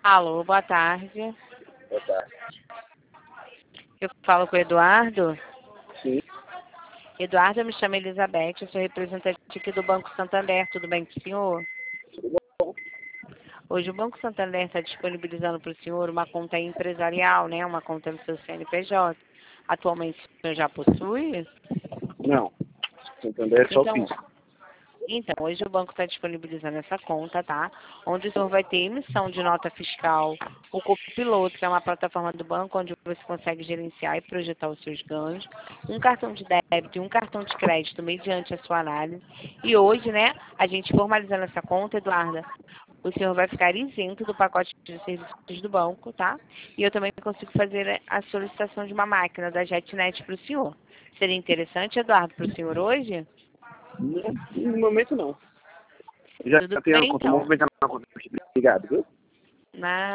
Alô, boa tarde. Boa tarde. Eu falo com o Eduardo. Sim, Eduardo, eu me chamo Elizabeth, eu sou representante aqui do Banco Santander, tudo bem com o senhor? tudo bom? Hoje o Banco Santander está disponibilizando para o senhor uma conta empresarial, né? Uma conta no seu CNPJ. Atualmente o senhor já possui? Não, Santander é só Então, físico. Hoje o banco está disponibilizando essa conta, tá? Onde o senhor vai ter emissão de nota fiscal, o Copiloto, que é uma plataforma do banco onde você consegue gerenciar e projetar os seus ganhos, um cartão de débito e um cartão de crédito mediante a sua análise. E hoje, né, a gente formalizando essa conta, Eduarda, o senhor vai ficar isento do pacote de serviços do banco, tá? E eu também consigo fazer a solicitação de uma máquina da JetNet para o senhor. Seria interessante, Eduardo, para o senhor hoje? No momento não. Já Tudo tenho a bem, conta então? movimentada na conta. Obrigado, viu? Na